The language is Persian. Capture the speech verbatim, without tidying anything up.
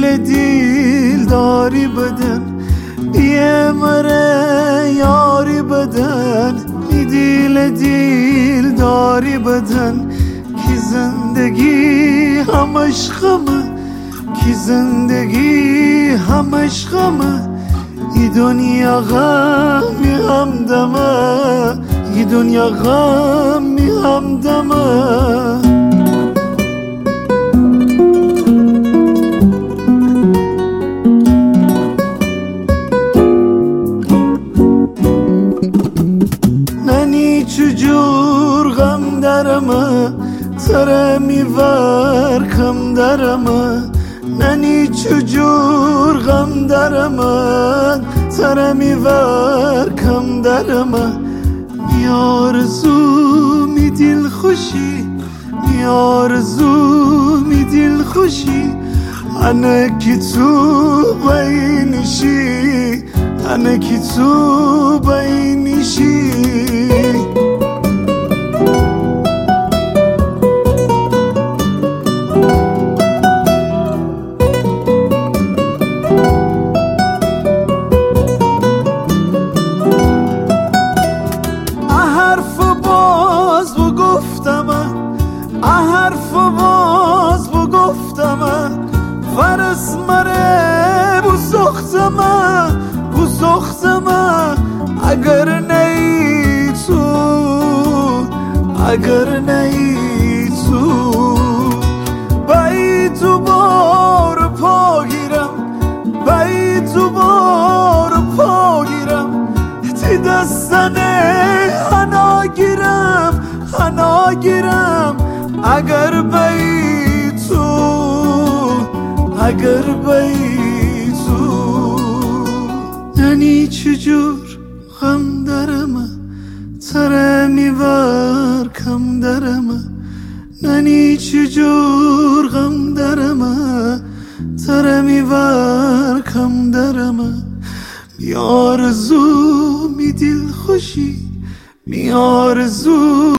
دیل دیل داری بدن بیه مره یاری بدن می دیل دیل داری بدن کی زندگی همش غمه کی زندگی همش غمه ای دنیا غمی همدمه ای دنیا غمی همدمه ننی چجور غم درمه تره میور کم درمه ننی چجور غم درمه تره میور کم درمه میارزو می دل خوشی میارزو می دل خوشی انه کی تو بینشی انه کی تو بینشی حرف باز بو گفتم فرس مره بو سختم بو سختم اگر نی تو اگر نی تو بای تو بار پا گیرم بای تو بار پا گیرم تی دستنه حنا گیرم حنا گیرم اگر بی تو اگر بی تو ننی چجور غم درمه تره میور کم درمه ننی چجور غم درمه تره میور کم درمه میارزو می دل خوشی میارزو